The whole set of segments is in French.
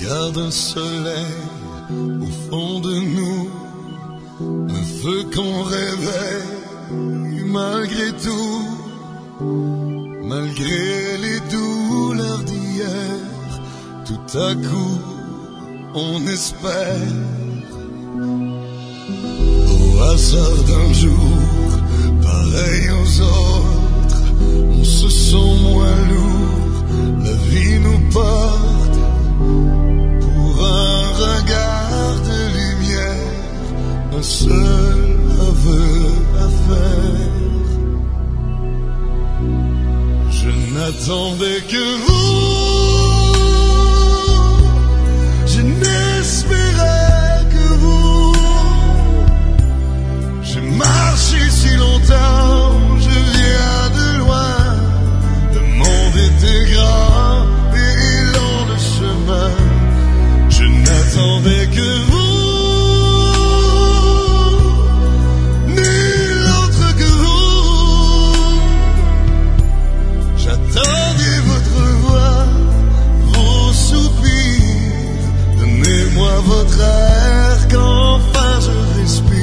Garde un soleil au fond de nous, un feu qu'on réveille malgré tout, malgré les douleurs d'hier. Tout à coup, on espère. Au hasard d'un jour, pareil aux autres, on se sent moins lourd, la vie nous porte pour un regard de lumière, un seul aveu à faire. Je n'attendais que vous, je n'espérais que vous. J'ai marché si longtemps, je viens de loin, le monde était grand et long le chemin. Je n'attendais que vous, nul autre que vous. J'attendais votre voix, vos soupirs. Donnez-moi votre air qu'enfin je respire.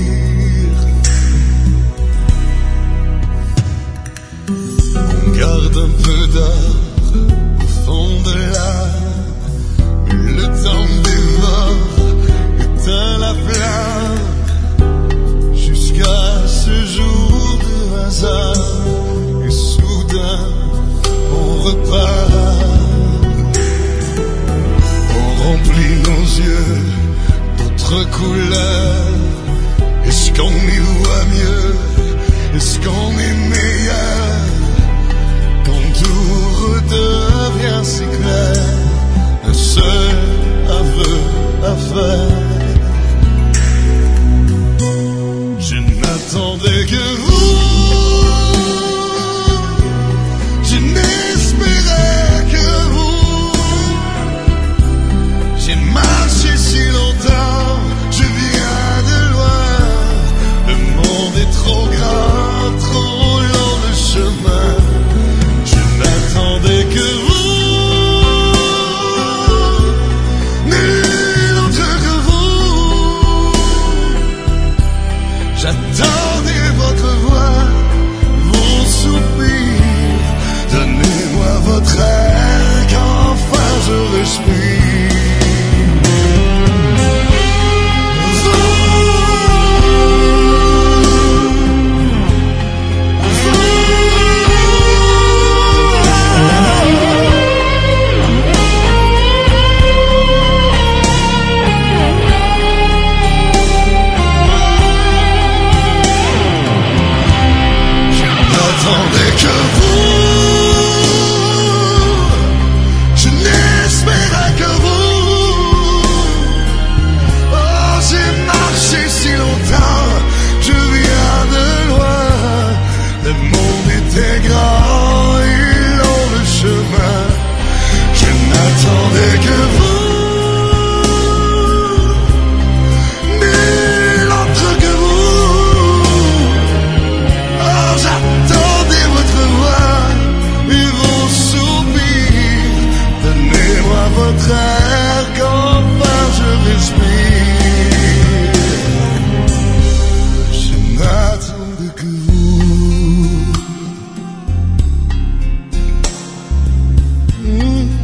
On garde un peu d'or au fond de l'âme, le temps dévore, éteint la flamme, jusqu'à ce jour de hasard, et soudain on repart. On remplit nos yeux d'autres couleurs. Est-ce qu'on y voit mieux? Est-ce qu'on est meilleur? Quand tout redevient si clair, un seul aveu à faire. Je n'attendais que vous, je n'espérais que vous. J'ai marché si longtemps, je viens de loin. Le monde est trop grand, trop long le chemin. Je n'attendais que vous, nul autre que vous. J'attendais votre voix, vos soupirs. Donnez-moi votre air qu'enfin je respire. J'attendais que vous, je n'espérais que vous. Oh, j'ai marché si longtemps, je viens de loin. Le monde était grand et long le chemin. Je n'attendais que vous, nul autre que vous. Oh, j'attendais votre voix et vos soupirs. Donnez-moi votre air qu'enfin je respire. Je n'attendais que vous.